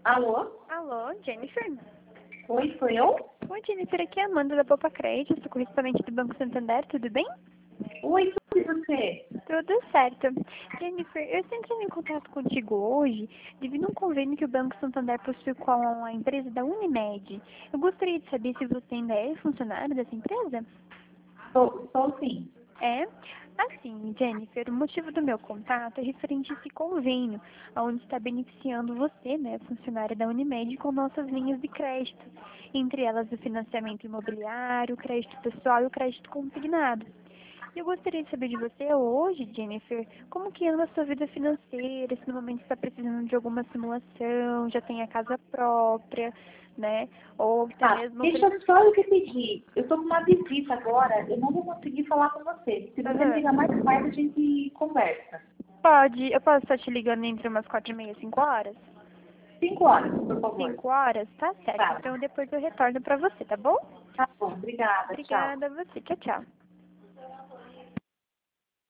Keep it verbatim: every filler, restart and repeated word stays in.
Alô? Alô, Jennifer? Oi, sou eu? Oi, Jennifer, aqui é a Amanda da Poupa Crédito, sou correspondente do Banco Santander, tudo bem? Oi, tudo e você? Tudo certo. Jennifer, eu estou entrando em contato contigo hoje devido a um convênio que o Banco Santander possui com a empresa da Unimed. Eu gostaria de saber se você ainda é funcionário dessa empresa? Sou, sou sim. É? Assim, Jennifer, o motivo do meu contato é referente a esse convênio, onde está beneficiando você, né, funcionária da Unimed, com nossas linhas de crédito, entre elas o financiamento imobiliário, o crédito pessoal e o crédito consignado. E eu gostaria de saber de você hoje, Jennifer, como que anda a sua vida financeira, se no momento está precisando de alguma simulação, já tem a casa própria, né, ou até Tá, mesmo... deixa eu só eu te pedir. Eu tô com uma visita agora, eu não vou conseguir falar com você. Se você me Aham. ligar mais tarde, a gente conversa. Pode, eu posso estar te ligando entre umas quatro e meia, cinco horas? Cinco horas, por favor. Cinco horas? Tá certo. Tá, Então depois eu retorno pra você, tá bom? tá bom, obrigada, tchau. Obrigada a você. Tchau, tchau.